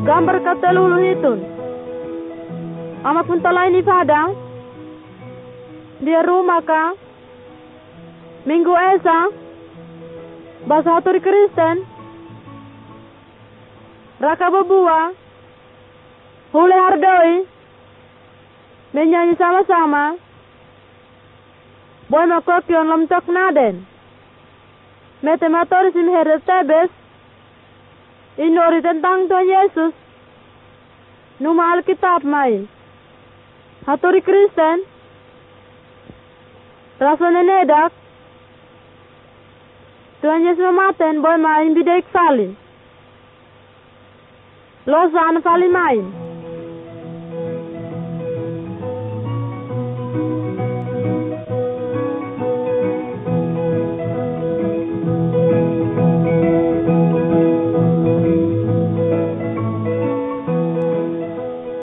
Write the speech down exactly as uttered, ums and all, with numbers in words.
gambar katelulu hitun. Amat puntala ini pada dia rumah ka minggu esa bahasa haturi Kristen raka bebua hule hardoi menyanyi sama-sama boy makokion lomtok naden metematori sim heret tebes inori tentang Tuhan Yesus numa Alkitab mai haturi Kristen rasanya nedak Tuhan Yesus mematen boy main bidek salin losan fali main